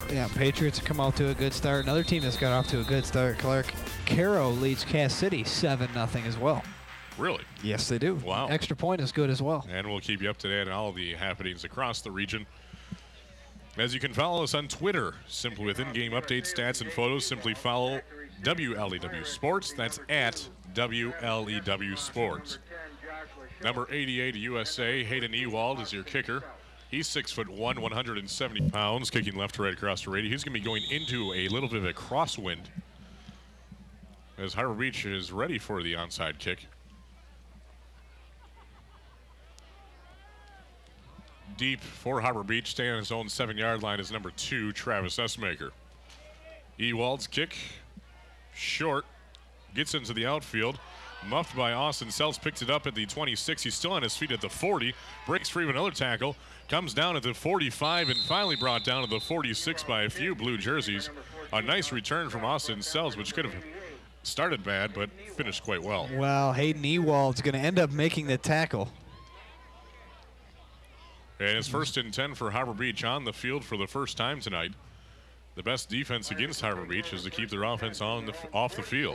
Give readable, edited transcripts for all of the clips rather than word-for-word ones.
Yeah, Patriots come off to a good start. Another team that's got off to a good start, Clark. Caro leads Cass City 7-0 as well. Really? Yes, they do. Wow. Extra point is good as well. And we'll keep you up to date on all the happenings across the region. As you can follow us on Twitter, simply with in-game updates, stats, and photos, simply follow WLEW Sports. That's at WLEW Sports. Number 88 USA, Hayden Ewald is your kicker. He's 6'1", 170 pounds, kicking left to right across the radio. He's going to be going into a little bit of a crosswind as Harbor Beach is ready for the onside kick. Deep for Harbor Beach, staying on his own 7-yard line is number 2, Travis Essmaker. Ewald's kick, short, gets into the outfield. Muffed by Austin Seltz, picks it up at the 26. He's still on his feet at the 40. Breaks free of another tackle. Comes down at the 45 and finally brought down to the 46 by a few blue jerseys. A nice return from Austin Seltz, which could have started bad but finished quite well. Well, Hayden Ewald's going to end up making the tackle. And it's 1st and 10 for Harbor Beach on the field for the first time tonight. The best defense against Harbor Beach is to keep their offense off the field.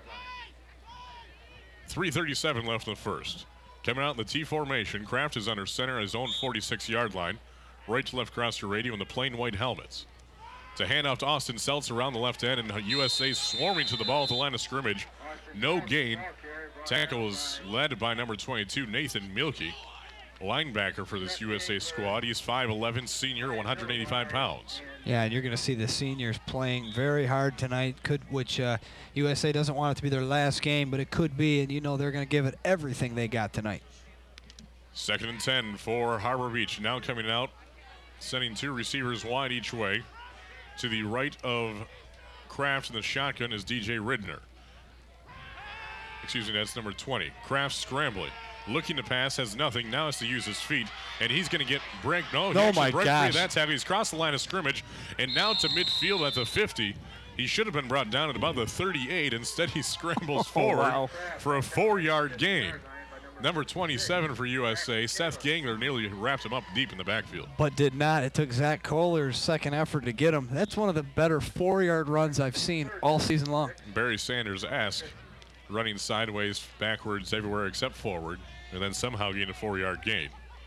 3:37 left in the first. Coming out in the T formation, Kraft is under center at his own 46-yard line. Right to left across the radio in the plain white helmets. It's a handoff to Austin Seltz around the left end, and USA swarming to the ball at the line of scrimmage. No gain. Tackle is led by number 22, Nathan Mielke, linebacker for this USA squad. He's 5'11", senior, 185 pounds. Yeah, and you're going to see the seniors playing very hard tonight, which USA doesn't want it to be their last game, but it could be, and you know they're going to give it everything they got tonight. 2nd and 10 for Harbor Beach. Now coming out, sending 2 receivers wide each way. To the right of Kraft in the shotgun is DJ Ridner. Excuse me, that's number 20. Kraft scrambling. Looking to pass, has nothing. Now has to use his feet, and he's going to get break. No, oh my gosh! That's heavy. He's crossed the line of scrimmage, and now to midfield at the 50. He should have been brought down at about the 38. Instead, he scrambles forward for a 4-yard gain. Number 27 for USA, Seth Gangler nearly wrapped him up deep in the backfield. But did not. It took Zach Kohler's second effort to get him. That's one of the better 4-yard runs I've seen all season long. Barry Sanders-esque, running sideways, backwards, everywhere except forward, and then somehow gain a 4-yard gain.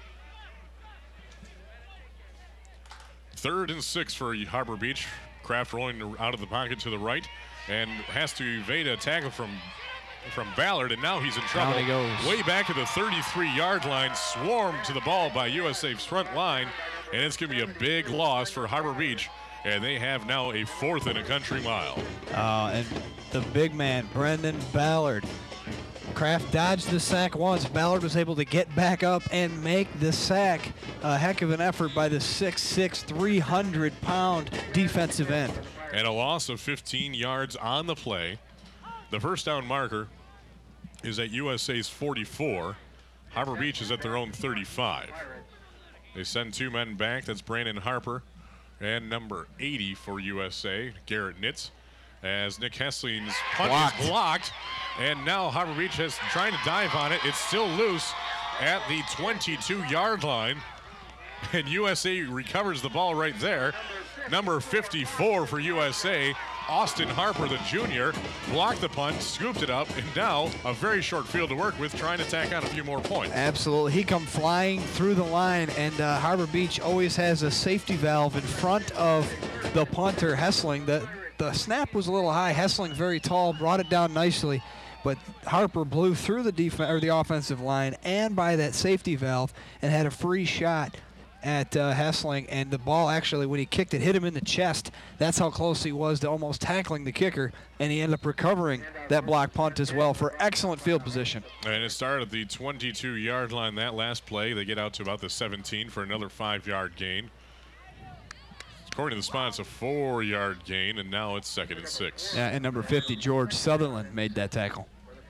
3rd and 6 for Harbor Beach. Kraft rolling out of the pocket to the right and has to evade a tackle from Ballard, and now he's in trouble. Down he goes. Way back to the 33-yard line, swarmed to the ball by USA's front line, and it's going to be a big loss for Harbor Beach, and they have now a 4th and a country mile. And the big man, Brendan Ballard. Kraft dodged the sack once. Ballard was able to get back up and make the sack. A heck of an effort by the 6'6", 300-pound defensive end. And a loss of 15 yards on the play. The first down marker is at USA's 44. Harbor Beach is at their own 35. They send 2 men back. That's Brandon Harper and number 80 for USA, Garrett Nitz, as Nick Hessling's punt is blocked. And now Harbor Beach is trying to dive on it. It's still loose at the 22-yard line. And USA recovers the ball right there. Number 54 for USA, Austin Harper, the junior, blocked the punt, scooped it up, and now a very short field to work with, trying to tack on a few more points. Absolutely. He come flying through the line, and Harbor Beach always has a safety valve in front of the punter, Hessling. The snap was a little high. Hessling very tall, brought it down nicely, but Harper blew through the offensive line and by that safety valve and had a free shot at Hessling, and the ball actually, when he kicked it, hit him in the chest. That's how close he was to almost tackling the kicker, and he ended up recovering that block punt as well for excellent field position. And it started at the 22-yard line. That last play, they get out to about the 17 for another 5-yard gain. According to the spot, it's a 4-yard gain, and now it's 2nd and 6. Yeah, and number 50, George Sutherland, made that tackle.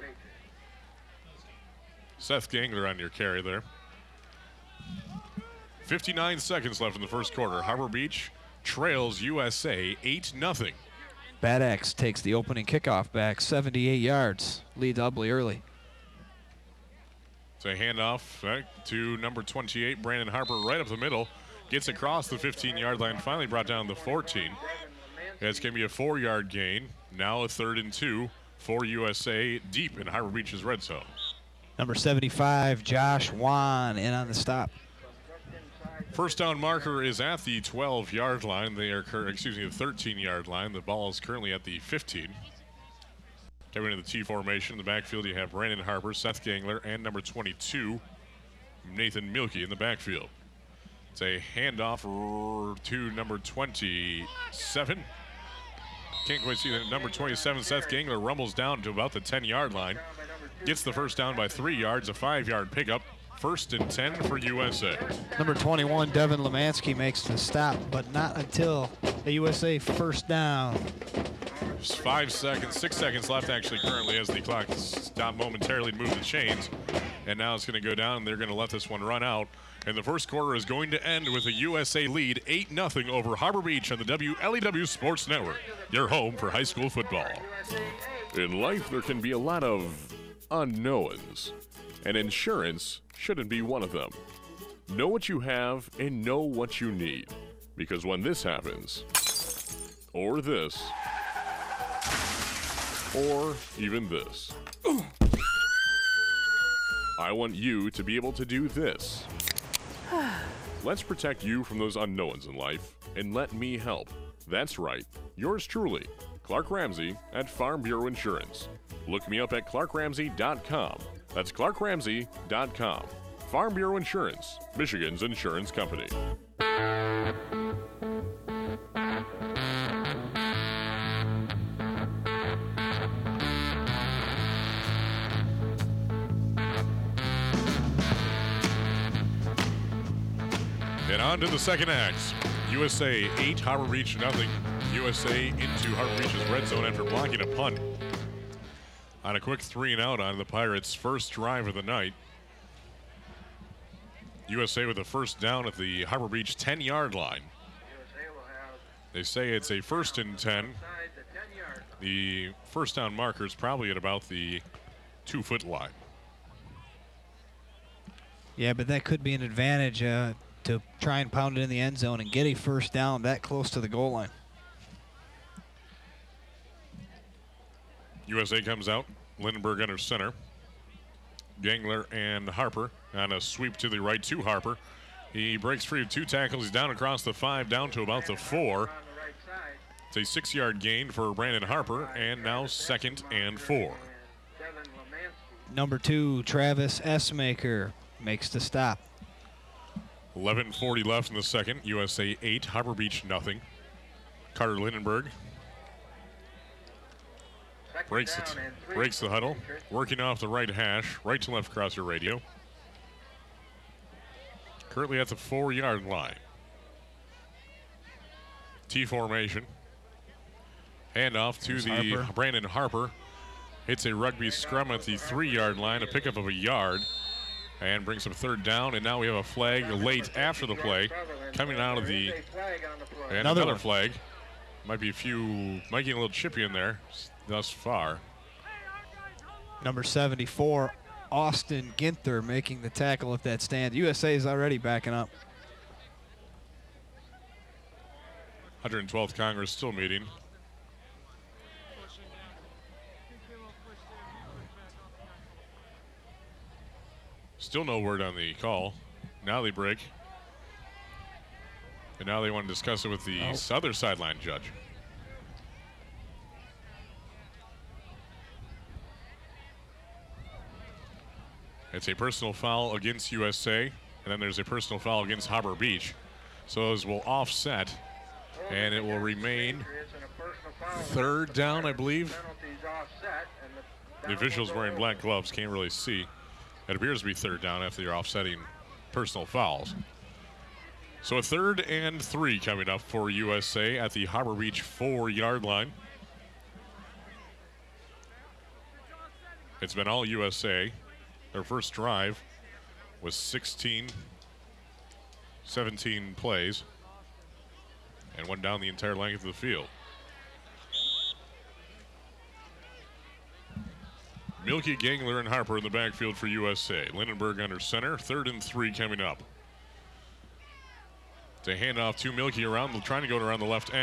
Seth Gangler on your carry there. 59 seconds left in the first quarter. Harbor Beach trails USA 8-0. Bad X takes the opening kickoff back 78 yards. Leads Ubley early. It's a handoff to number 28, Brandon Harper, right up the middle. Gets across the 15-yard line, finally brought down the 14. It's going to be a 4-yard gain. Now a 3rd and 2 for USA deep in Harbor Beach's red zone. Number 75, Josh Wan, in on the stop. First down marker is at the 12-yard line. They are, the 13-yard line. The ball is currently at the 15. Coming into the T formation in the backfield, you have Brandon Harper, Seth Gangler, and number 22, Nathan Mielke in the backfield. It's a handoff to number 27. Can't quite see that. Number 27, Seth Gangler, rumbles down to about the 10-yard line. Gets the first down by 3 yards, a 5-yard pickup. 1st and 10 for USA. Number 21, Devin Lemansky, makes the stop, but not until the USA first down. 6 seconds left actually currently as the clock stopped momentarily to move the chains. And now it's going to go down, and they're going to let this one run out. And the first quarter is going to end with a USA lead 8-0 over Harbor Beach on the WLEW Sports Network, your home for high school football. In life, there can be a lot of unknowns, and insurance shouldn't be one of them. Know what you have and know what you need, because when this happens, or this, or even this, I want you to be able to do this. Let's protect you from those unknowns in life, and let me help. That's right, yours truly, Clark Ramsey at Farm Bureau Insurance. Look me up at clarkramsey.com. That's clarkramsey.com. Farm Bureau Insurance, Michigan's insurance company. And on to the second act. USA 8, Harbor Beach nothing. USA into Harbor Beach's red zone after blocking a punt. On a quick 3-and-out on the Pirates' first drive of the night. USA with a first down at the Harbor Beach 10-yard line. They say it's a 1st and 10. The first down marker is probably at about the 2-foot line. Yeah, but that could be an advantage to try and pound it in the end zone and get a first down that close to the goal line. USA comes out. Lindenberg under center. Gangler and Harper on a sweep to the right to Harper. He breaks free of 2 tackles. He's down across the 5, down to about the 4. It's a 6-yard gain for Brandon Harper, and now 2nd and 4. Number 2, Travis Essmaker, makes the stop. 11:40 left in the second. USA 8, Harbor Beach nothing. Carter Lindenberg breaks the huddle, working off the right hash, right to left crosser radio. Currently at the 4-yard line. T formation. Handoff to the Brandon Harper. Hits a rugby scrum at the 3-yard line, a pickup of a yard, and brings up 3rd down. And now we have a flag late after the play coming out of the. And another flag. Might get a little chippy in there thus far. Number 74, Austin Ginther, making the tackle at that stand. USA is already backing up. 112th Congress still meeting. Still no word on the call. Now they break. And now they want to discuss it with the other sideline judge. It's a personal foul against USA, and then there's a personal foul against Harbor Beach. So those will offset, and it will remain 3rd down, I believe. The officials wearing black gloves can't really see. It appears to be 3rd down after you're offsetting personal fouls. So a 3rd and 3 coming up for USA at the Harbor Beach 4-yard line. It's been all USA. Their first drive was 17 plays and went down the entire length of the field. Mielke, Gangler, and Harper in the backfield for USA. Lindenberg under center. 3rd and 3 coming up. to hand off to Milky around, trying to go around the left end.